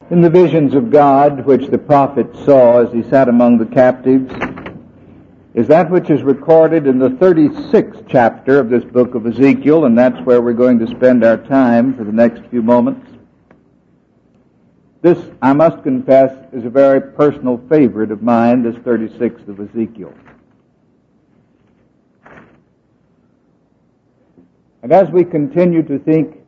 In the visions of God which the prophet saw as he sat among the captives is that which is recorded in the 36th chapter of this book of Ezekiel, and that's where we're going to spend our time for the next few moments. This, I must confess, is a very personal favorite of mine, this 36th of Ezekiel. And as we continue to think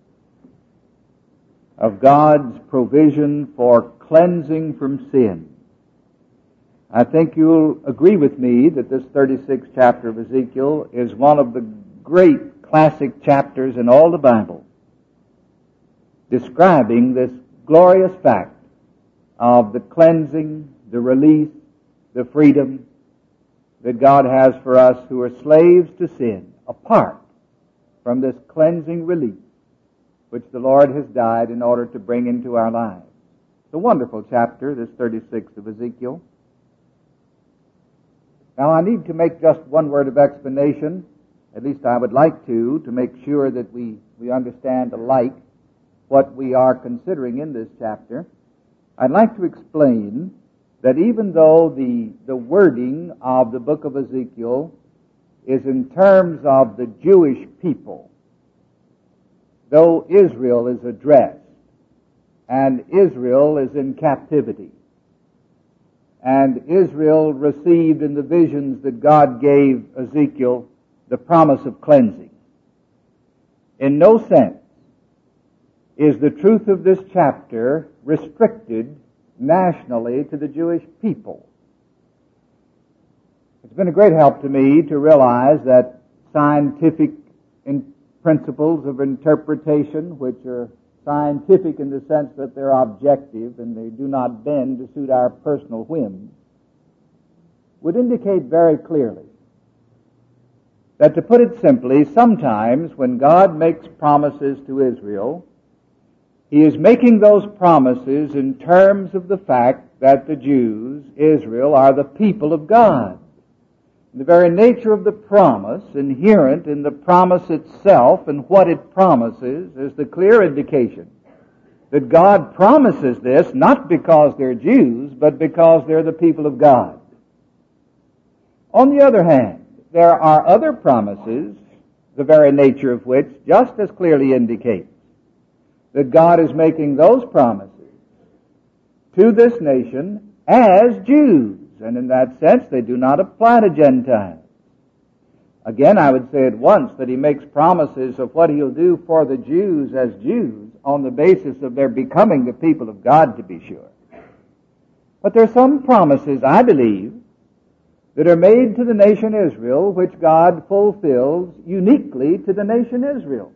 of God's provision for cleansing from sin, I think you'll agree with me that this 36th chapter of Ezekiel is one of the great classic chapters in all the Bible, describing this glorious fact of the cleansing, the release, the freedom that God has for us who are slaves to sin, apart from this cleansing release which the Lord has died in order to bring into our lives. It's a wonderful chapter, this 36th of Ezekiel. Now I need to make just one word of explanation, at least I would like to make sure that we understand alike what we are considering in this chapter. I'd like to explain that even though the wording of the book of Ezekiel is in terms of the Jewish people, though Israel is addressed, and Israel is in captivity, and Israel received in the visions that God gave Ezekiel the promise of cleansing, in no sense is the truth of this chapter restricted nationally to the Jewish people. It's been a great help to me to realize that scientific principles of interpretation, which are scientific in the sense that they're objective and they do not bend to suit our personal whims, would indicate very clearly that, to put it simply, sometimes when God makes promises to Israel, He is making those promises in terms of the fact that the Jews, Israel, are the people of God. The very nature of the promise, inherent in the promise itself and what it promises, is the clear indication that God promises this not because they're Jews, but because they're the people of God. On the other hand, there are other promises, the very nature of which just as clearly indicates that God is making those promises to this nation as Jews. And in that sense, they do not apply to Gentiles. Again, I would say at once that He makes promises of what He'll do for the Jews as Jews on the basis of their becoming the people of God, to be sure. But there are some promises, I believe, that are made to the nation Israel which God fulfills uniquely to the nation Israel.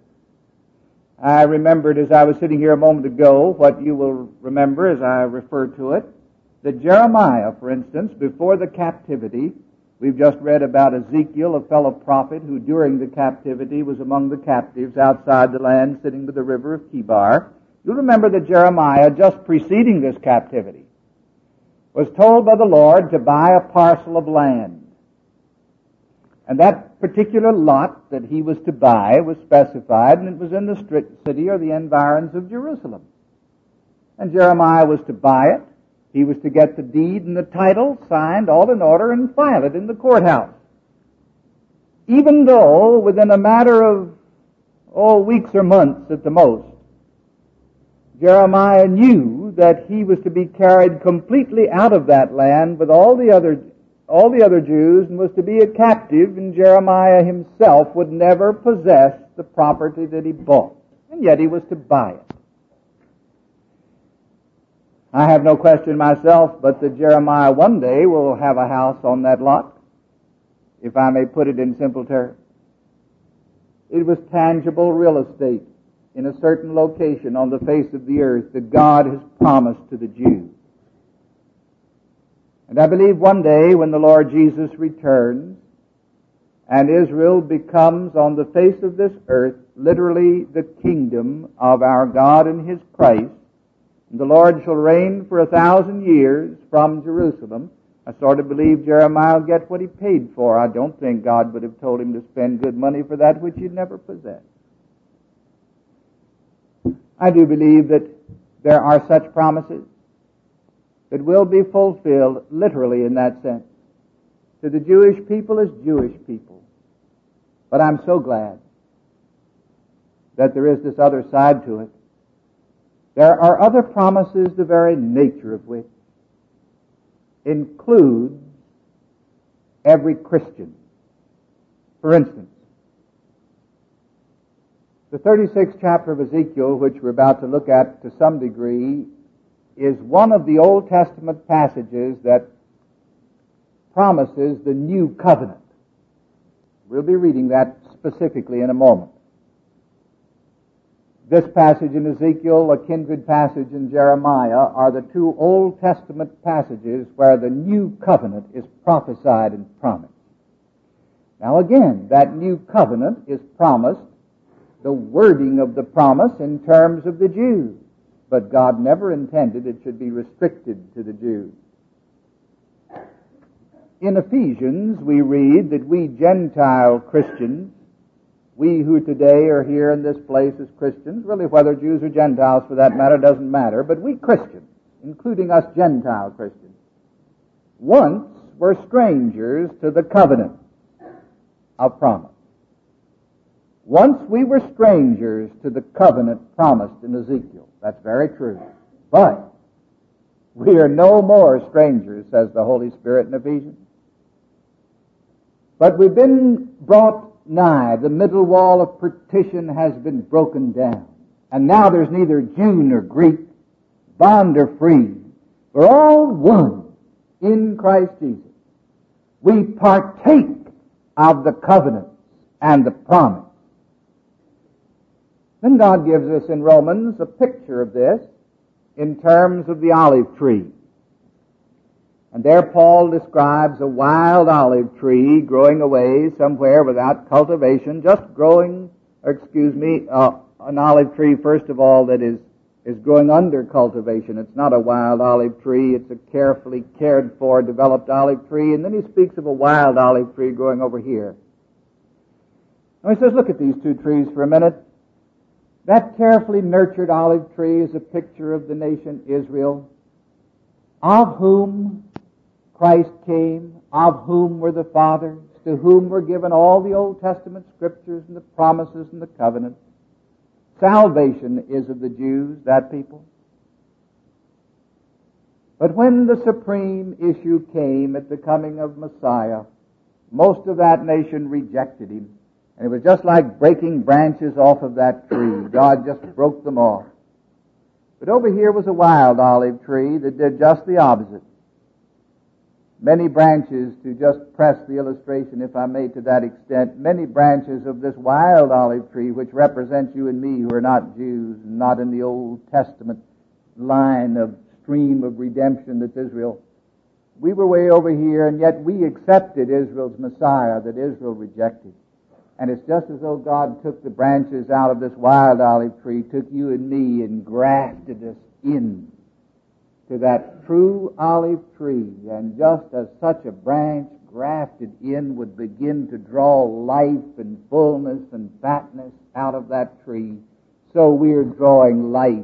I remembered as I was sitting here a moment ago what you will remember as I refer to it, that Jeremiah, for instance, before the captivity, we've just read about Ezekiel, a fellow prophet who during the captivity was among the captives outside the land sitting by the river of Kibar. You'll remember that Jeremiah, just preceding this captivity, was told by the Lord to buy a parcel of land. And that particular lot that he was to buy was specified, and it was in the city or the environs of Jerusalem. And Jeremiah was to buy it. He was to get the deed and the title signed, all in order, and file it in the courthouse. Even though within a matter of, weeks or months at the most, Jeremiah knew that he was to be carried completely out of that land with all the other Jews and was to be a captive, and Jeremiah himself would never possess the property that he bought. And yet he was to buy it. I have no question myself but that Jeremiah one day will have a house on that lot, if I may put it in simple terms. It was tangible real estate in a certain location on the face of the earth that God has promised to the Jews. And I believe one day when the Lord Jesus returns and Israel becomes on the face of this earth literally the kingdom of our God and His Christ, the Lord shall reign for 1,000 years from Jerusalem. I sort of believe Jeremiah will get what he paid for. I don't think God would have told him to spend good money for that which he'd never possessed. I do believe that there are such promises that will be fulfilled literally in that sense to the Jewish people as Jewish people. But I'm so glad that there is this other side to it. There are other promises, the very nature of which includes every Christian. For instance, the 36th chapter of Ezekiel, which we're about to look at to some degree, is one of the Old Testament passages that promises the new covenant. We'll be reading that specifically in a moment. This passage in Ezekiel, a kindred passage in Jeremiah, are the two Old Testament passages where the new covenant is prophesied and promised. Now again, that new covenant is promised, the wording of the promise in terms of the Jews. But God never intended it should be restricted to the Jews. In Ephesians, we read that we Gentile Christians, we who today are here in this place as Christians, really whether Jews or Gentiles for that matter doesn't matter, but we Christians, including us Gentile Christians, once were strangers to the covenant of promise. Once we were strangers to the covenant promised in Ezekiel. That's very true. But we are no more strangers, says the Holy Spirit in Ephesians. But we've been brought nigh. The middle wall of partition has been broken down. And now there's neither Jew nor Greek, bond or free. We're all one in Christ Jesus. We partake of the covenant and the promise. Then God gives us in Romans a picture of this in terms of the olive tree. And there Paul describes a wild olive tree growing away somewhere without cultivation, just growing, an olive tree, first of all, that is growing under cultivation. It's not a wild olive tree. It's a carefully cared for, developed olive tree. And then he speaks of a wild olive tree growing over here. And he says, look at these two trees for a minute. That carefully nurtured olive tree is a picture of the nation Israel, of whom Christ came, of whom were the fathers, to whom were given all the Old Testament scriptures and the promises and the covenants. Salvation is of the Jews, that people. But when the supreme issue came at the coming of Messiah, most of that nation rejected him. And it was just like breaking branches off of that tree. God just broke them off. But over here was a wild olive tree that did just the opposite. Many branches, to just press the illustration, if I may, to that extent, many branches of this wild olive tree, which represents you and me who are not Jews, not in the Old Testament line of stream of redemption that's Israel. We were way over here, and yet we accepted Israel's Messiah that Israel rejected. And it's just as though God took the branches out of this wild olive tree, took you and me, and grafted us in to that true olive tree. And just as such a branch grafted in would begin to draw life and fullness and fatness out of that tree, so we're drawing life.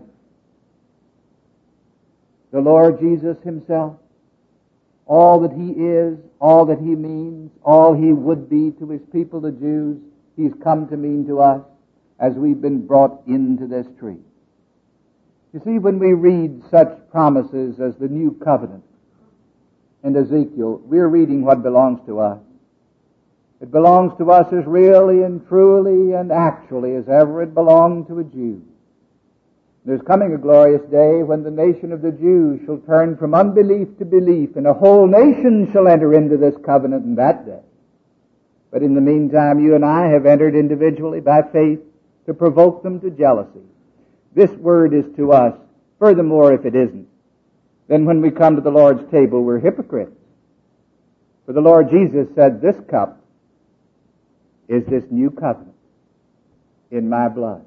The Lord Jesus himself, all that he is, all that he means, all he would be to his people, the Jews, he's come to mean to us as we've been brought into this tree. You see, when we read such promises as the new covenant in Ezekiel, we're reading what belongs to us. It belongs to us as really and truly and actually as ever it belonged to a Jew. There's coming a glorious day when the nation of the Jews shall turn from unbelief to belief, and a whole nation shall enter into this covenant in that day. But in the meantime, you and I have entered individually by faith to provoke them to jealousy. This word is to us. Furthermore, if it isn't, then when we come to the Lord's table, we're hypocrites. For the Lord Jesus said, this cup is this new covenant in my blood.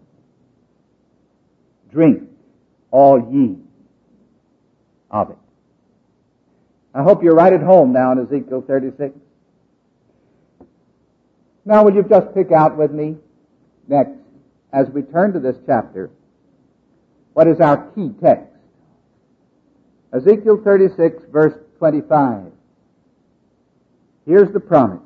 Drink, all ye of it. I hope you're right at home now in Ezekiel 36. Now will you just pick out with me next, as we turn to this chapter, What is our key text? Ezekiel 36, verse 25. Here's the promise.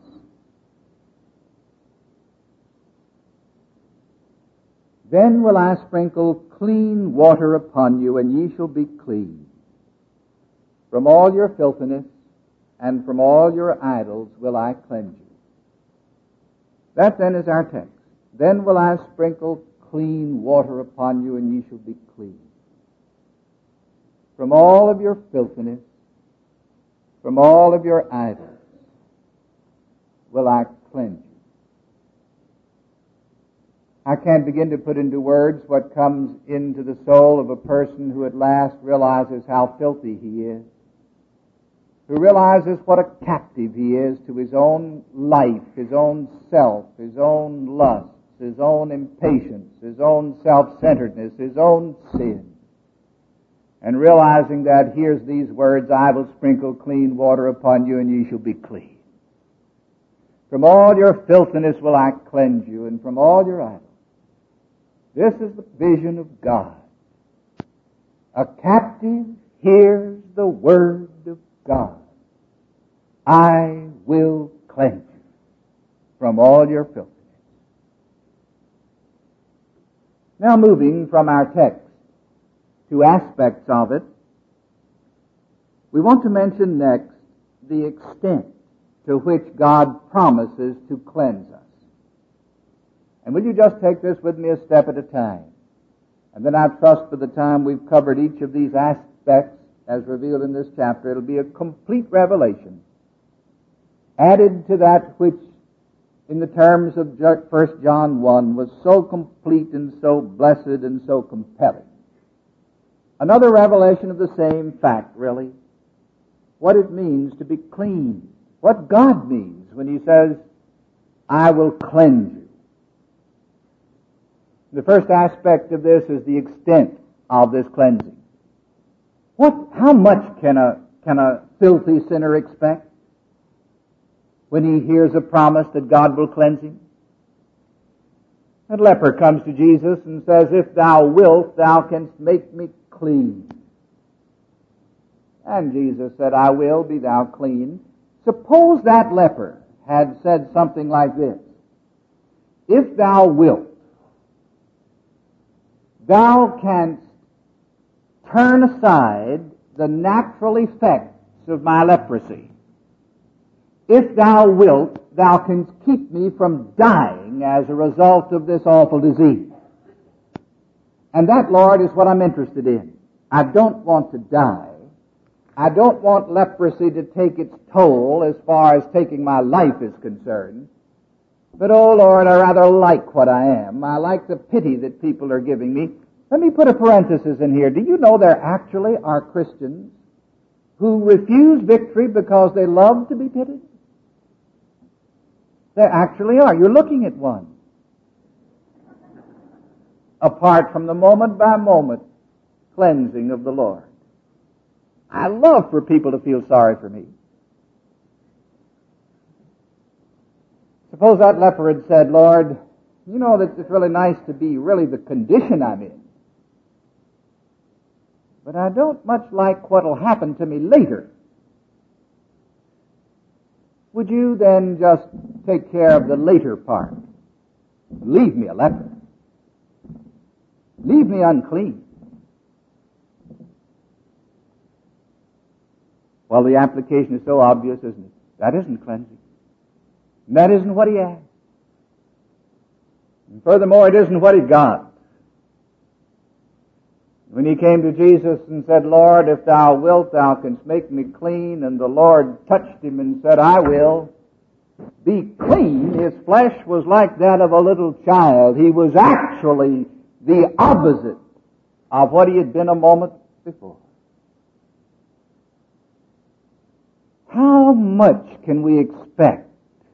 Then will I sprinkle clean water upon you, and ye shall be clean. From all your filthiness and from all your idols will I cleanse you. That then is our text. Then will I sprinkle clean water upon you, and ye shall be clean. From all of your filthiness, from all of your idols, will I cleanse you. I can't begin to put into words what comes into the soul of a person who at last realizes how filthy he is, who realizes what a captive he is to his own life, his own self, his own lusts, his own impatience, his own self-centeredness, his own sin. And realizing that, here's these words, I will sprinkle clean water upon you, and ye shall be clean. From all your filthiness will I cleanse you, and from all your idols. This is the vision of God. A captive hears the word of God. I will cleanse you from all your filthiness. Now moving from our text to aspects of it, we want to mention next the extent to which God promises to cleanse us. And will you just take this with me a step at a time? And then I trust by the time we've covered each of these aspects as revealed in this chapter, it'll be a complete revelation added to that which in the terms of 1 John 1 was so complete and so blessed and so compelling. Another revelation of the same fact, really. What it means to be clean. What God means when He says, I will cleanse you. The first aspect of this is the extent of this cleansing. How much can a filthy sinner expect when he hears a promise that God will cleanse him? That leper comes to Jesus and says, if thou wilt, thou canst make me clean. And Jesus said, I will, be thou clean. Suppose that leper had said something like this, if thou wilt, thou canst turn aside the natural effects of my leprosy. If thou wilt, thou canst keep me from dying as a result of this awful disease. And that, Lord, is what I'm interested in. I don't want to die. I don't want leprosy to take its toll as far as taking my life is concerned. But, oh Lord, I rather like what I am. I like the pity that people are giving me. Let me put a parenthesis in here. Do you know there actually are Christians who refuse victory because they love to be pitied? There actually are. You're looking at one. Apart from the moment by moment cleansing of the Lord. I love for people to feel sorry for me. Suppose that leper had said, Lord, you know that it's really nice to be really the condition I'm in. But I don't much like what'll happen to me later. Would you then just take care of the later part? Leave me a leper. Leave me unclean. Well, the application is so obvious, isn't it? That isn't cleansing. And that isn't what he asked. And furthermore, it isn't what he got. When he came to Jesus and said, Lord, if thou wilt, thou canst make me clean, and the Lord touched him and said, I will be clean, his flesh was like that of a little child. He was actually the opposite of what he had been a moment before. How much can we expect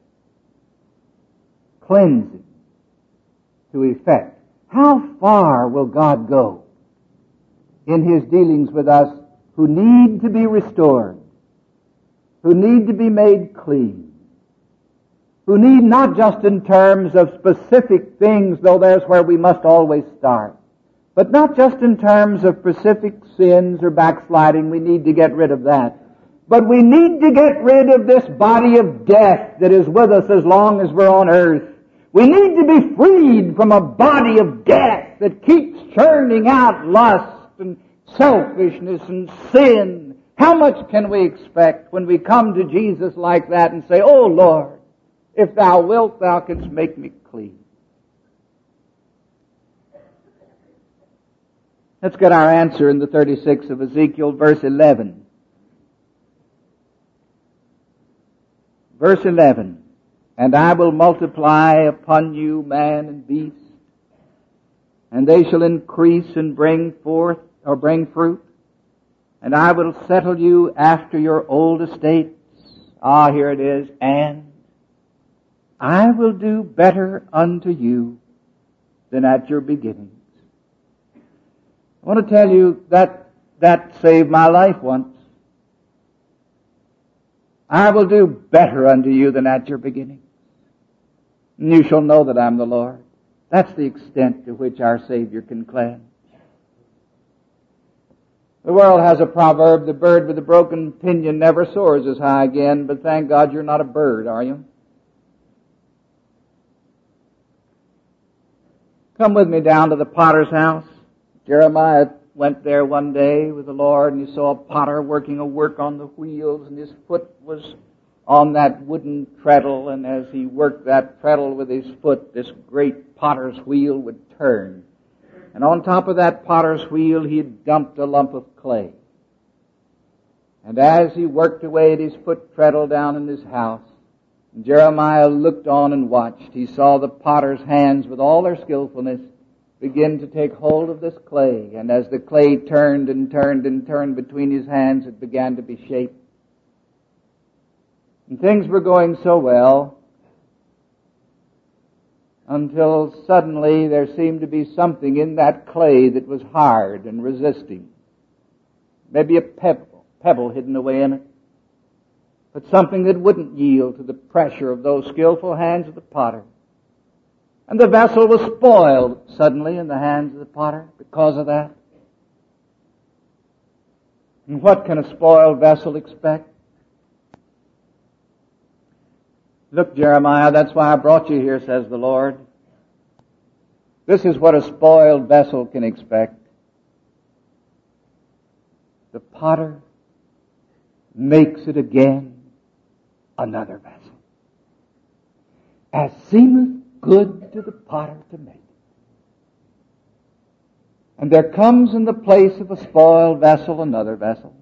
cleansing to effect? How far will God go in His dealings with us who need to be restored, who need to be made clean, who need not just in terms of specific things, though there's where we must always start, But not just in terms of specific sins or backsliding. We need to get rid of that. But we need to get rid of this body of death that is with us as long as we're on earth. We need to be freed from a body of death that keeps churning out lust and selfishness and sin. How much can we expect when we come to Jesus like that and say, "Oh Lord, if thou wilt, thou canst make me clean"? Let's get our answer in the 36th of Ezekiel, verse 11. Verse 11, "And I will multiply upon you man and beast, and they shall increase and bring forth, or bring fruit, and I will settle you after your old estates." Ah, here it is. "And I will do better unto you than at your beginnings." I want to tell you that saved my life once. "I will do better unto you than at your beginning. And you shall know that I'm the Lord." That's the extent to which our Savior can cleanse. The world has a proverb, "The bird with a broken pinion never soars as high again," but thank God you're not a bird, are you? Come with me down to the potter's house. Jeremiah went there one day with the Lord, and he saw a potter working a work on the wheels, and his foot was on that wooden treadle, and as he worked that treadle with his foot, this great potter's wheel would turn. And on top of that potter's wheel, he had dumped a lump of clay. And as he worked away at his foot treadle down in his house, Jeremiah looked on and watched. He saw the potter's hands, with all their skillfulness, begin to take hold of this clay. And as the clay turned and turned and turned between his hands, it began to be shaped. And things were going so well until suddenly there seemed to be something in that clay that was hard and resisting. Maybe a pebble hidden away in it. But something that wouldn't yield to the pressure of those skillful hands of the potter. And the vessel was spoiled suddenly in the hands of the potter because of that. And what can a spoiled vessel expect? Look, Jeremiah, that's why I brought you here, says the Lord. This is what a spoiled vessel can expect. The potter makes it again another vessel, as seemeth good to the potter to make it. And there comes in the place of a spoiled vessel another vessel.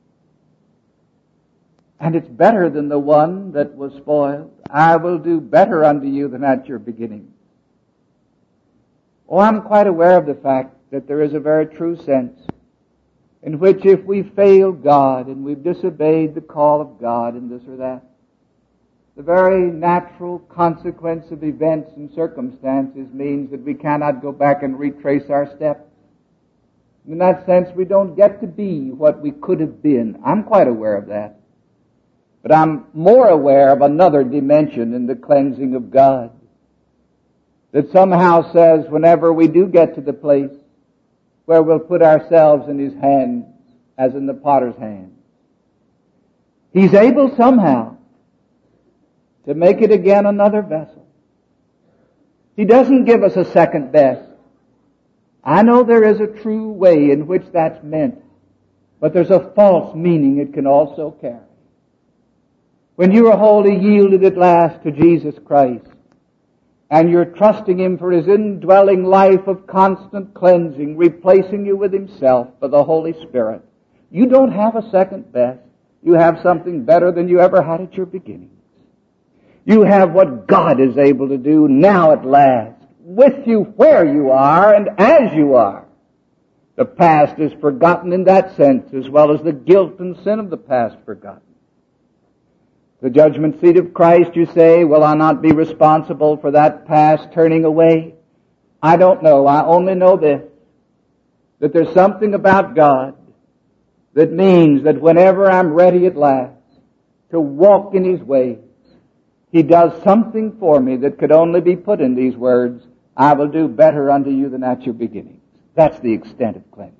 And it's better than the one that was spoiled. "I will do better unto you than at your beginning." Oh, I'm quite aware of the fact that there is a very true sense in which if we fail God and we've disobeyed the call of God in this or that, the very natural consequence of events and circumstances means that we cannot go back and retrace our steps. In that sense, we don't get to be what we could have been. I'm quite aware of that. But I'm more aware of another dimension in the cleansing of God that somehow says whenever we do get to the place where we'll put ourselves in His hands as in the potter's hand, He's able somehow to make it again another vessel. He doesn't give us a second best. I know there is a true way in which that's meant, but there's a false meaning it can also carry. When you are wholly yielded at last to Jesus Christ, and you're trusting Him for His indwelling life of constant cleansing, replacing you with Himself by the Holy Spirit, you don't have a second best. You have something better than you ever had at your beginning. You have what God is able to do now at last, with you where you are and as you are. The past is forgotten in that sense, as well as the guilt and sin of the past forgotten. The judgment seat of Christ, you say, will I not be responsible for that past turning away? I don't know. I only know this, that there's something about God that means that whenever I'm ready at last to walk in His ways, He does something for me that could only be put in these words, I will do better unto you than at your beginnings. That's the extent of cleansing.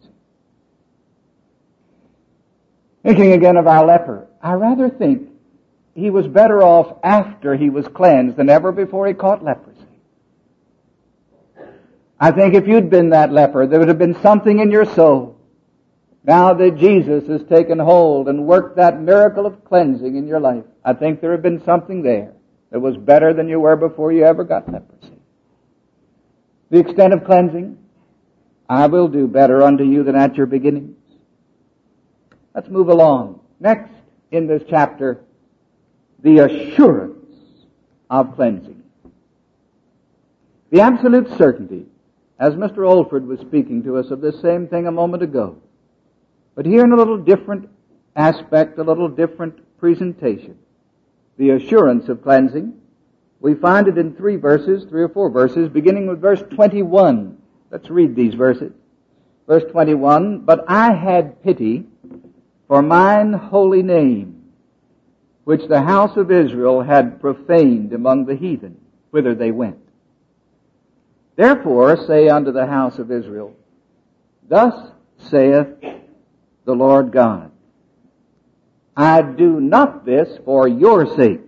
Thinking again of our leper, I rather think he was better off after he was cleansed than ever before he caught leprosy. I think if you'd been that leper, there would have been something in your soul. Now that Jesus has taken hold and worked that miracle of cleansing in your life, I think there had been something there that was better than you were before you ever got leprosy. The extent of cleansing, I will do better unto you than at your beginnings. Let's move along. Next in this chapter, the assurance of cleansing. The absolute certainty, as Mr. Oldford was speaking to us of this same thing a moment ago, but here in a little different aspect, a little different presentation. The assurance of cleansing, we find it in 3 or 4 verses, beginning with verse 21. Let's read these verses. Verse 21, but I had pity for mine holy name, which the house of Israel had profaned among the heathen, whither they went. Therefore say unto the house of Israel, thus saith the Lord God, I do not this for your sakes,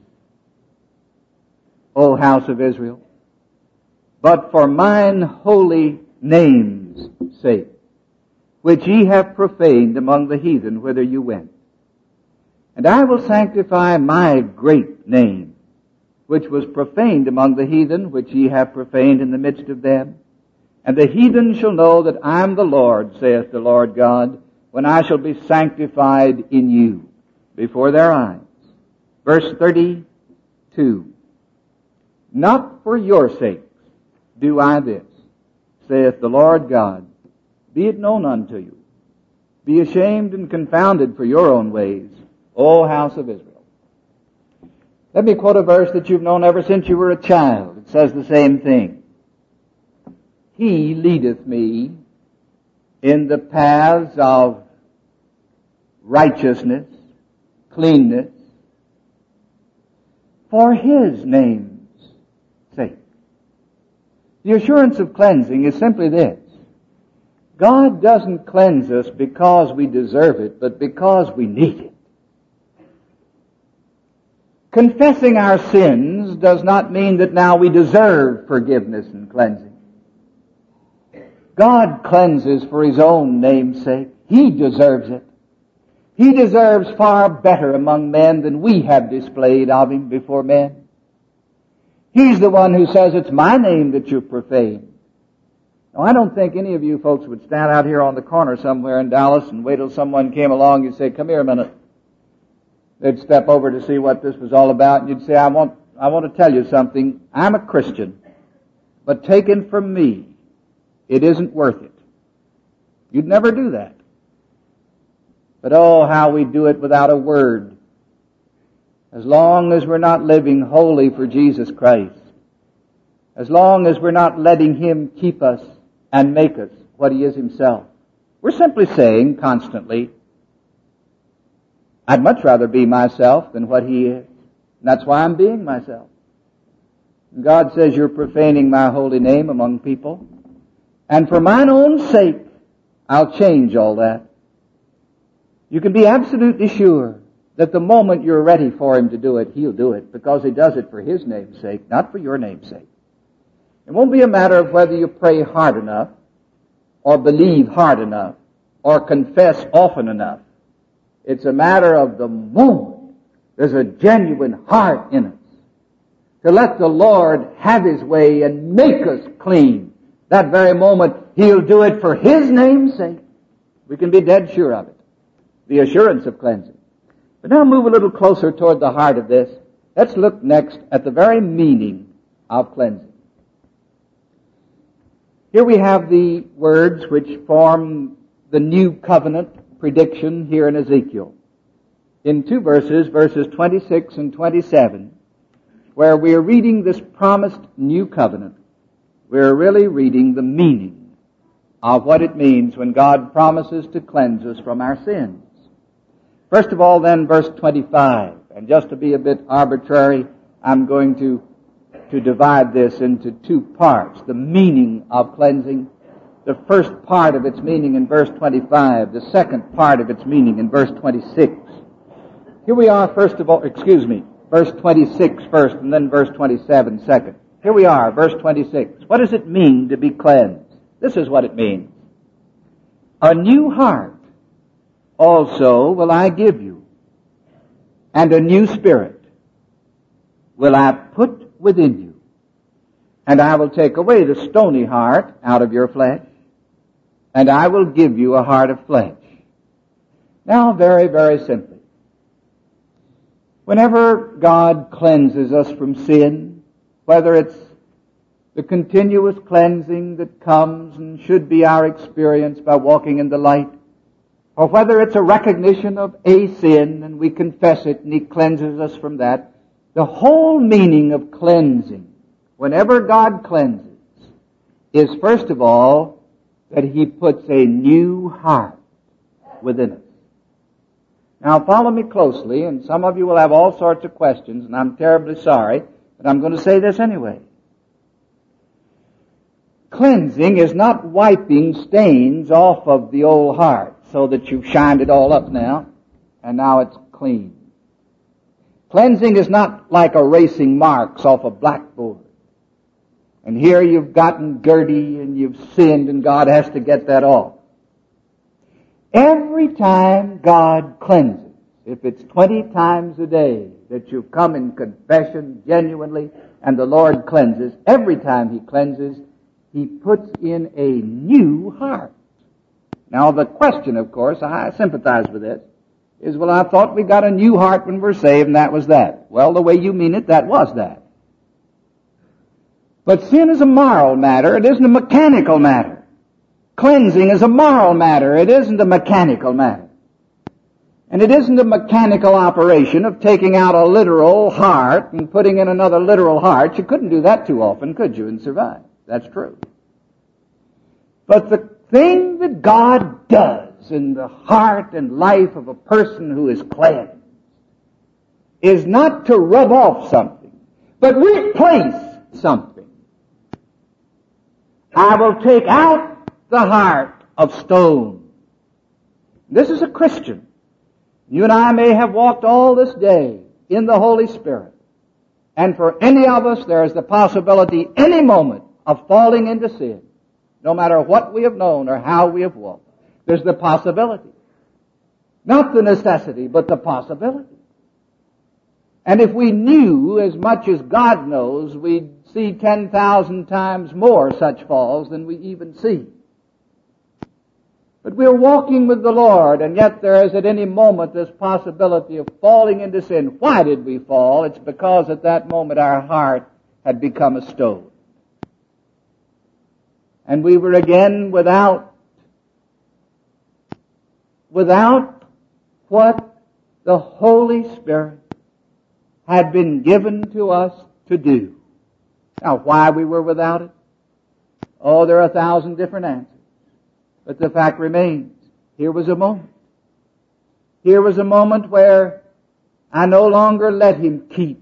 O house of Israel, but for mine holy name's sake, which ye have profaned among the heathen whither you went. And I will sanctify my great name, which was profaned among the heathen, which ye have profaned in the midst of them. And the heathen shall know that I am the Lord, saith the Lord God, when I shall be sanctified in you before their eyes. Verse 32. Not for your sakes do I this, saith the Lord God. Be it known unto you. Be ashamed and confounded for your own ways, O house of Israel. Let me quote a verse that you've known ever since you were a child. It says the same thing. He leadeth me in the paths of righteousness, cleanness, for His name's sake. The assurance of cleansing is simply this. God doesn't cleanse us because we deserve it, but because we need it. Confessing our sins does not mean that now we deserve forgiveness and cleansing. God cleanses for His own name's sake. He deserves it. He deserves far better among men than we have displayed of Him before men. He's the one who says, it's my name that you profane. Now, I don't think any of you folks would stand out here on the corner somewhere in Dallas and wait till someone came along and say, come here a minute. They'd step over to see what this was all about, and you'd say, I want to tell you something. I'm a Christian, but taken from me, it isn't worth it. You'd never do that. But oh, how we do it without a word. As long as we're not living wholly for Jesus Christ, as long as we're not letting Him keep us and make us what He is Himself, we're simply saying constantly, I'd much rather be myself than what He is. And that's why I'm being myself. And God says, you're profaning my holy name among people. And for mine own sake, I'll change all that. You can be absolutely sure that the moment you're ready for Him to do it, He'll do it, because He does it for His name's sake, not for your name's sake. It won't be a matter of whether you pray hard enough, or believe hard enough, or confess often enough. It's a matter of the moment there's a genuine heart in us to let the Lord have His way and make us clean. That very moment, He'll do it for His name's sake. We can be dead sure of it. The assurance of cleansing. But now move a little closer toward the heart of this. Let's look next at the very meaning of cleansing. Here we have the words which form the new covenant prediction here in Ezekiel. In 2 verses, verses 26 and 27, where we are reading this promised new covenant, we're really reading the meaning of what it means when God promises to cleanse us from our sins. First of all, then, verse 25. And just to be a bit arbitrary, I'm going to divide this into 2 parts. The meaning of cleansing the first part of its meaning in verse 25, the second part of its meaning in verse 26. Here we are, verse 26 first, and then verse 27 second. Here we are, verse 26. What does it mean to be cleansed? This is what it means. A new heart also will I give you, and a new spirit will I put within you. And I will take away the stony heart out of your flesh, and I will give you a heart of flesh. Now, very, very simply, whenever God cleanses us from sin, whether it's the continuous cleansing that comes and should be our experience by walking in the light, or whether it's a recognition of a sin and we confess it and He cleanses us from that, the whole meaning of cleansing, whenever God cleanses, is first of all that He puts a new heart within us. Now follow me closely, and some of you will have all sorts of questions, and I'm terribly sorry, but I'm going to say this anyway. Cleansing is not wiping stains off of the old heart so that you've shined it all up now, and now it's clean. Cleansing is not like erasing marks off a blackboard. And here you've gotten dirty and you've sinned and God has to get that off. Every time God cleanses, if it's 20 times a day that you come in confession genuinely and the Lord cleanses, every time He cleanses, He puts in a new heart. Now the question, of course, I sympathize with this, is, well, I thought we got a new heart when we're saved and that was that. Well, the way you mean it, that was that. But sin is a moral matter. It isn't a mechanical matter. Cleansing is a moral matter. It isn't a mechanical matter. And it isn't a mechanical operation of taking out a literal heart and putting in another literal heart. You couldn't do that too often, could you, and survive? That's true. But the thing that God does in the heart and life of a person who is cleansed is not to rub off something, but replace something. I will take out the heart of stone. This is a Christian. You and I may have walked all this day in the Holy Spirit. And for any of us, there is the possibility any moment of falling into sin. No matter what we have known or how we have walked. There's the possibility. Not the necessity, but the possibility. And if we knew as much as God knows, we'd see 10,000 times more such falls than we even see. But we're walking with the Lord, and yet there is at any moment this possibility of falling into sin. Why did we fall? It's because at that moment our heart had become a stone. And we were again without what the Holy Spirit had been given to us to do. Now, why we were without it? Oh, there are 1,000 different answers. But the fact remains, here was a moment. Here was a moment where I no longer let Him keep.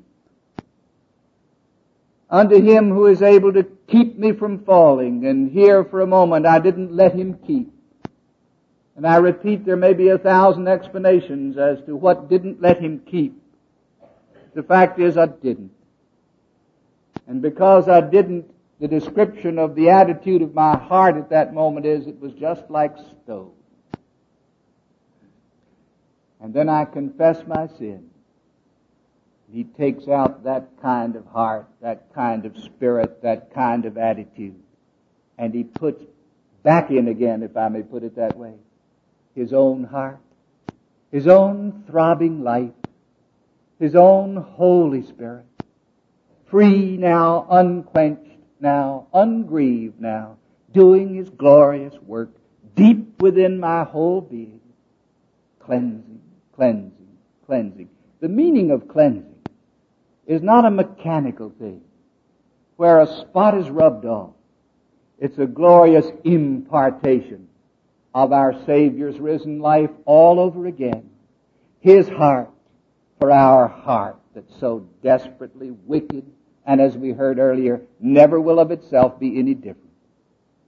Unto Him who is able to keep me from falling. And here for a moment I didn't let Him keep. And I repeat, there may be 1,000 explanations as to what didn't let Him keep. The fact is, I didn't. And because I didn't, the description of the attitude of my heart at that moment is, it was just like stone. And then I confess my sin. He takes out that kind of heart, that kind of spirit, that kind of attitude. And He puts back in again, if I may put it that way, His own heart, His own throbbing life, His own Holy Spirit, free now, unquenched now, ungrieved now, doing His glorious work deep within my whole being. Cleansing, cleansing, cleansing. The meaning of cleansing is not a mechanical thing where a spot is rubbed off. It's a glorious impartation of our Savior's risen life all over again. His heart for our heart that's so desperately wicked and, as we heard earlier, never will of itself be any different.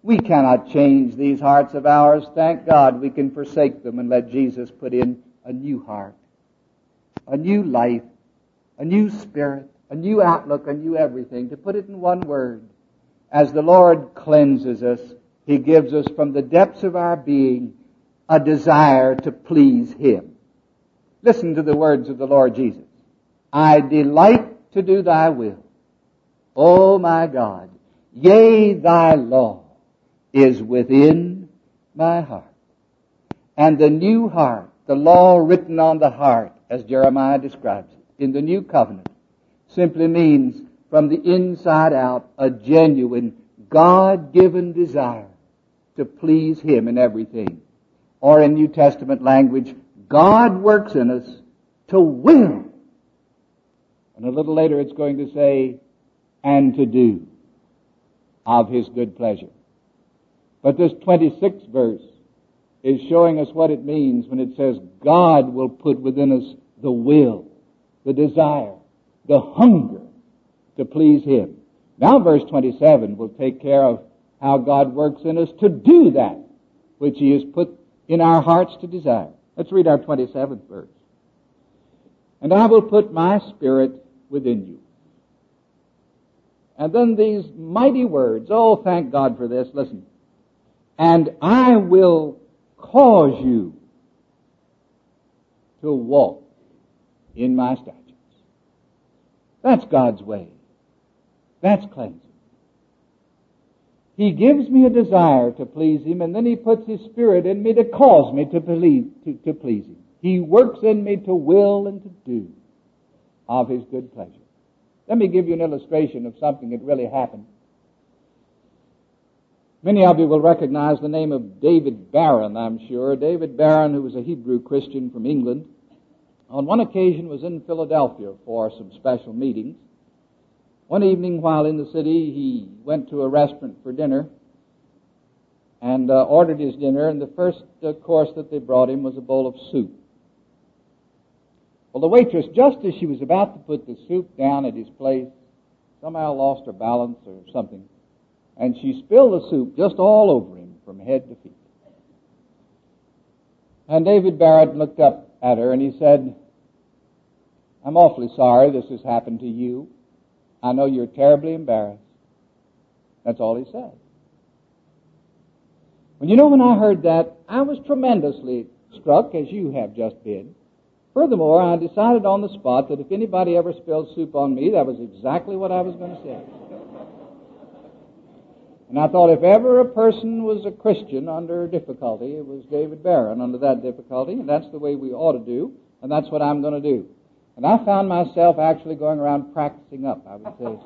We cannot change these hearts of ours. Thank God we can forsake them and let Jesus put in a new heart, a new life, a new spirit, a new outlook, a new everything. To put it in one word, as the Lord cleanses us, He gives us from the depths of our being a desire to please Him. Listen to the words of the Lord Jesus. I delight to do thy will, O my God. Yea, thy law is within my heart. And the new heart, the law written on the heart, as Jeremiah describes it, in the new covenant, simply means from the inside out a genuine, God-given desire to please Him in everything. Or in New Testament language, God works in us to will. And a little later it's going to say, and to do of His good pleasure. But this 26th verse is showing us what it means when it says God will put within us the will, the desire, the hunger to please Him. Now verse 27 will take care of how God works in us to do that which He has put in our hearts to desire. Let's read our 27th verse. And I will put my spirit within you. And then these mighty words, oh, thank God for this, listen. And I will cause you to walk in my statutes. That's God's way. That's cleansing. He gives me a desire to please Him, and then He puts His Spirit in me to cause me to please Him. He works in me to will and to do of His good pleasure. Let me give you an illustration of something that really happened. Many of you will recognize the name of David Barron, I'm sure. David Barron, who was a Hebrew Christian from England, on one occasion was in Philadelphia for some special meetings. One evening while in the city, he went to a restaurant for dinner and ordered his dinner, and the first course that they brought him was a bowl of soup. Well, the waitress, just as she was about to put the soup down at his place, somehow lost her balance or something, and she spilled the soup just all over him from head to feet. And David Barrett looked up at her and he said, I'm awfully sorry this has happened to you. I know you're terribly embarrassed. That's all he said. Well, you know, when I heard that, I was tremendously struck, as you have just been. Furthermore, I decided on the spot that if anybody ever spilled soup on me, that was exactly what I was going to say. And I thought if ever a person was a Christian under difficulty, it was David Barron under that difficulty, and that's the way we ought to do, and that's what I'm going to do. And I found myself actually going around practicing up. I would say,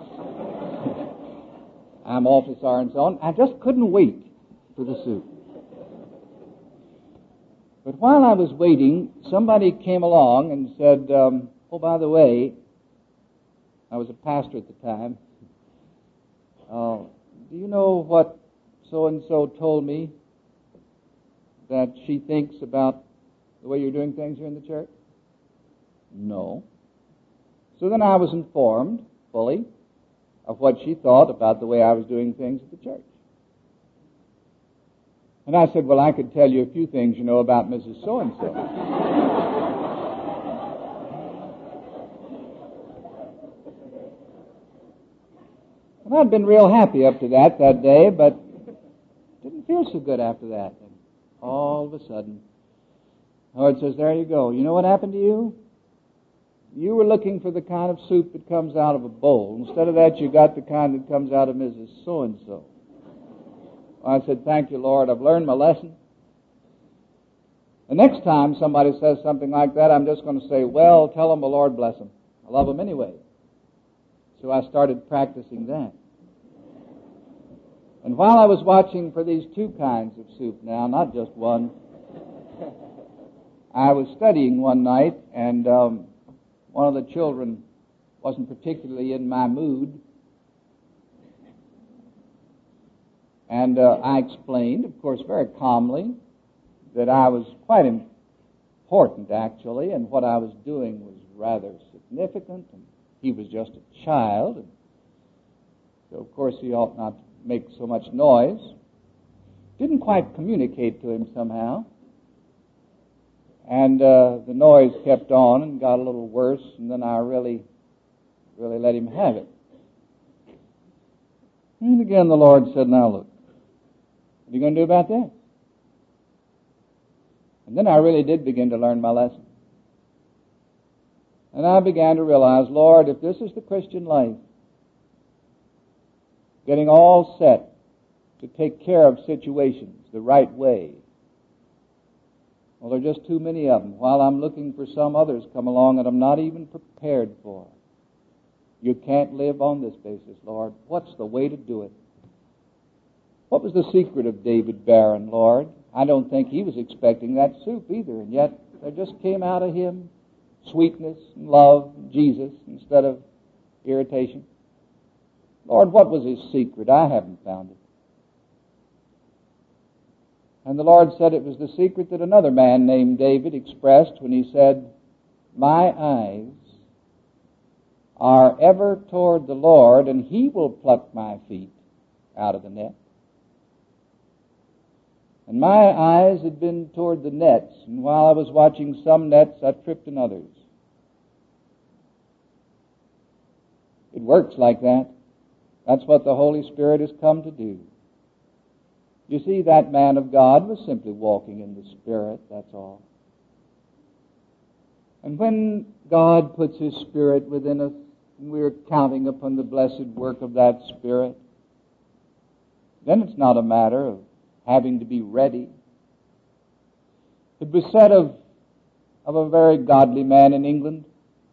I'm awfully sorry and so on. I just couldn't wait for the soup. But while I was waiting, somebody came along and said, oh, by the way, I was a pastor at the time. Do you know what so-and-so told me that she thinks about the way you're doing things here in the church? No. So then I was informed fully of what she thought about the way I was doing things at the church. And I said, well, I could tell you a few things, you know, about Mrs. So-and-so. And I'd been real happy up to that day, but didn't feel so good after that. And all of a sudden, the Lord says, there you go. You know what happened to you? You were looking for the kind of soup that comes out of a bowl. Instead of that, you got the kind that comes out of Mrs. So-and-so. I said, thank you, Lord. I've learned my lesson. The next time somebody says something like that, I'm just going to say, well, tell them the Lord bless them. I love them anyway. So I started practicing that. And while I was watching for these two kinds of soup now, not just one, I was studying one night, and one of the children wasn't particularly in my mood. And I explained, of course, very calmly, that I was quite important, actually, and what I was doing was rather significant, and he was just a child, and so, of course, he ought not make so much noise. Didn't quite communicate to him somehow. And the noise kept on and got a little worse, and then I really let him have it. And again the Lord said, now look, what are you going to do about that? And then I really did begin to learn my lesson. And I began to realize, Lord, if this is the Christian life, getting all set to take care of situations the right way, well, there are just too many of them. While I'm looking for some others come along that I'm not even prepared for. You can't live on this basis, Lord. What's the way to do it? What was the secret of David Barron, Lord? I don't think he was expecting that soup either, and yet there just came out of him sweetness and love and Jesus instead of irritation. Lord, what was his secret? I haven't found it. And the Lord said it was the secret that another man named David expressed when he said, my eyes are ever toward the Lord, and He will pluck my feet out of the net. And my eyes had been toward the nets, and while I was watching some nets, I tripped in others. It works like that. That's what the Holy Spirit has come to do. You see, that man of God was simply walking in the Spirit, that's all. And when God puts His Spirit within us, and we're counting upon the blessed work of that Spirit, then it's not a matter of having to be ready. It was said of a very godly man in England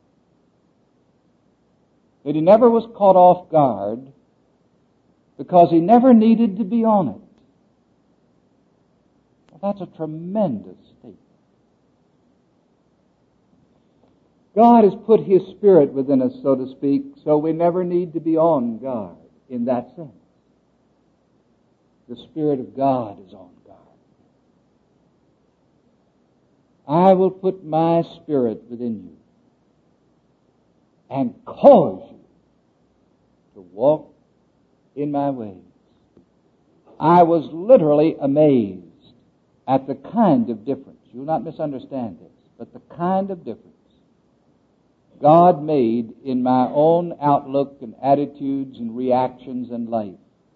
that he never was caught off guard because he never needed to be on it. Well, that's a tremendous statement. God has put His Spirit within us, so to speak, so we never need to be on guard in that sense. The Spirit of God is on guard. I will put my Spirit within you and cause you to walk in my ways. I was literally amazed at the kind of difference. You'll not misunderstand this, but the kind of difference God made in my own outlook and attitudes and reactions in life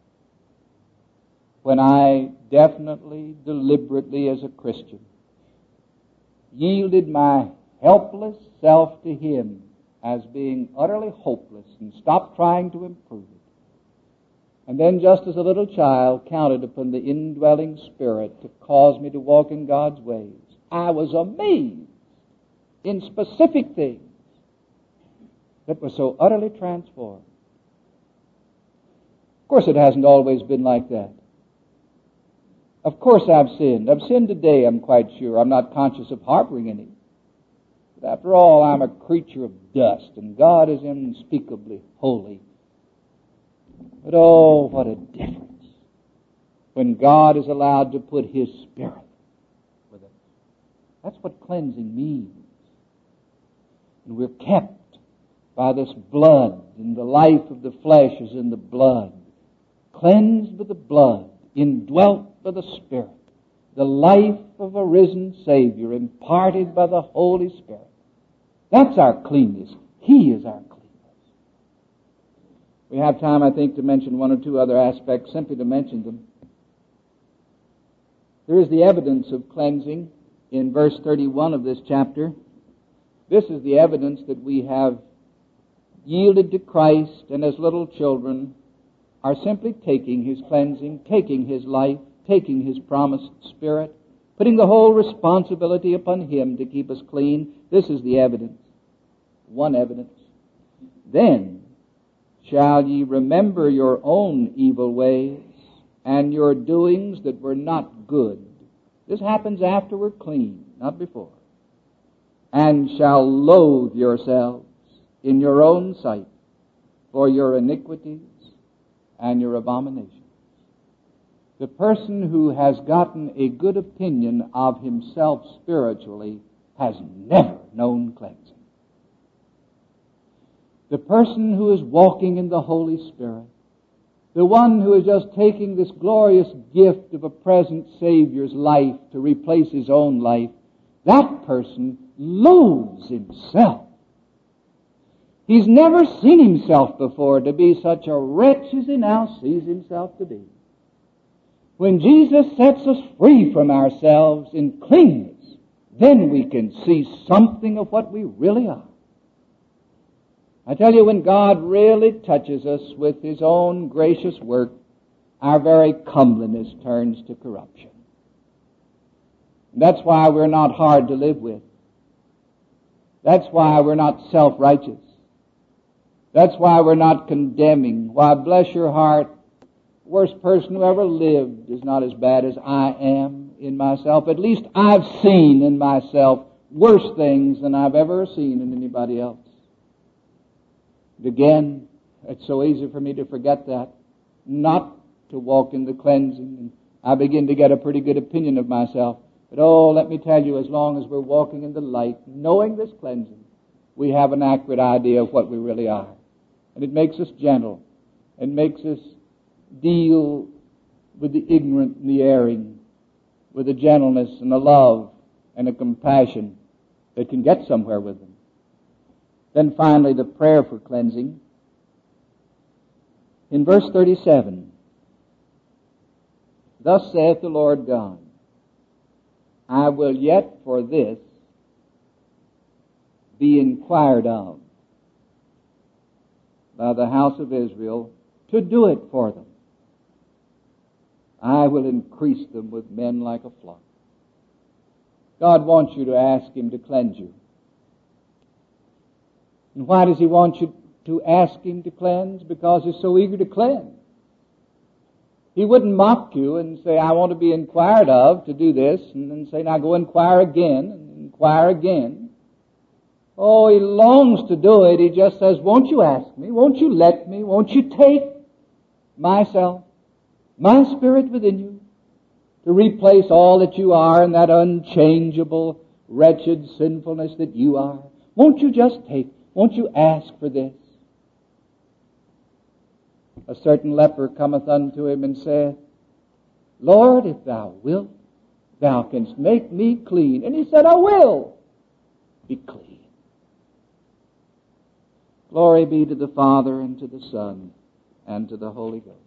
when I definitely, deliberately as a Christian yielded my helpless self to Him as being utterly hopeless and stopped trying to improve it. And then just as a little child counted upon the indwelling Spirit to cause me to walk in God's ways, I was amazed in specific things that were so utterly transformed. Of course, it hasn't always been like that. Of course I've sinned. I've sinned today, I'm quite sure. I'm not conscious of harboring any. But after all, I'm a creature of dust, and God is unspeakably holy. But oh, what a difference when God is allowed to put His Spirit with us. That's what cleansing means. And we're kept by this blood, and the life of the flesh is in the blood. Cleansed with the blood, indwelt by the Spirit. The life of a risen Savior imparted by the Holy Spirit. That's our cleanness. He is our cleanness. We have time, I think, to mention one or two other aspects, simply to mention them. There is the evidence of cleansing in verse 31 of this chapter. This is the evidence that we have yielded to Christ, and as little children are simply taking His cleansing, taking His life, taking His promised Spirit, putting the whole responsibility upon Him to keep us clean. This is the evidence. One evidence. Then shall ye remember your own evil ways and your doings that were not good. This happens after we're clean, not before. And shall loathe yourselves in your own sight for your iniquities and your abominations. The person who has gotten a good opinion of himself spiritually has never known cleansing. The person who is walking in the Holy Spirit, the one who is just taking this glorious gift of a present Savior's life to replace his own life, that person loathes himself. He's never seen himself before to be such a wretch as he now sees himself to be. When Jesus sets us free from ourselves in cleanness, then we can see something of what we really are. I tell you, when God really touches us with His own gracious work, our very comeliness turns to corruption. That's why we're not hard to live with. That's why we're not self-righteous. That's why we're not condemning. Why, bless your heart, the worst person who ever lived is not as bad as I am in myself. At least I've seen in myself worse things than I've ever seen in anybody else. And again, it's so easy for me to forget that, not to walk in the cleansing. And I begin to get a pretty good opinion of myself. But oh, let me tell you, as long as we're walking in the light, knowing this cleansing, we have an accurate idea of what we really are. And it makes us gentle. It makes us deal with the ignorant and the erring, with a gentleness and a love and a compassion that can get somewhere with them. Then finally, the prayer for cleansing. In verse 37, thus saith the Lord God, I will yet for this be inquired of by the house of Israel to do it for them. I will increase them with men like a flock. God wants you to ask Him to cleanse you. And why does He want you to ask Him to cleanse? Because He's so eager to cleanse. He wouldn't mock you and say, I want to be inquired of to do this, and then say, now go inquire again, and inquire again. Oh, He longs to do it. He just says, won't you ask me? Won't you let me? Won't you take myself, my spirit within you, to replace all that you are in that unchangeable, wretched sinfulness that you are? Won't you just take? Won't you ask for this? A certain leper cometh unto Him and saith, Lord, if Thou wilt, Thou canst make me clean. And He said, I will be clean. Glory be to the Father, and to the Son, and to the Holy Ghost.